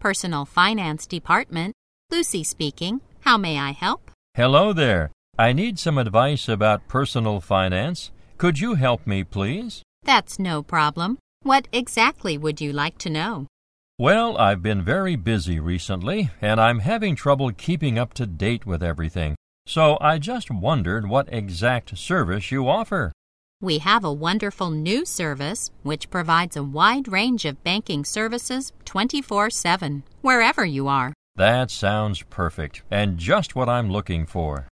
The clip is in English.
Personal Finance Department. Lucy speaking. How may I help? Hello there. I need some advice about personal finance. Could you help me, please? That's no problem. What exactly would you like to know? Well, I've been very busy recently, and I'm having trouble keeping up to date with everything. So I just wondered what exact service you offer. We have a wonderful new service which provides a wide range of banking services 24/7, wherever you are. That sounds perfect, and just what I'm looking for.